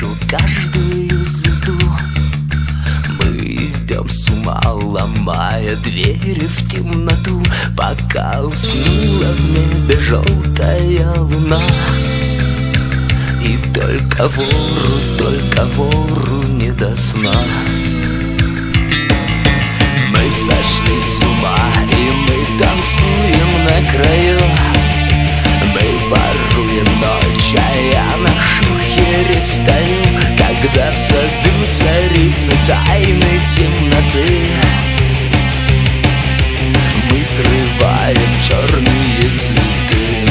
видел каждую звезду. Мы идем с ума, ломая двери в темноту, пока уснула в небе желтая луна. И только вору не до сна. Мы сошли с ума, и мы танцуем на краю. Мы воруем ночь, а я на шухере стою, когда в саду царица тайны темноты. Мы срываем черные цветы.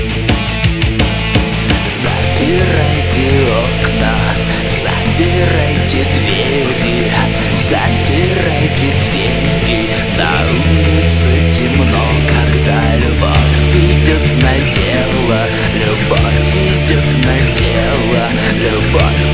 Запирайте окна, запирайте двери, запирайте двери. На улице темно, когда любовь идет на дело, любовь идет на дело, любовь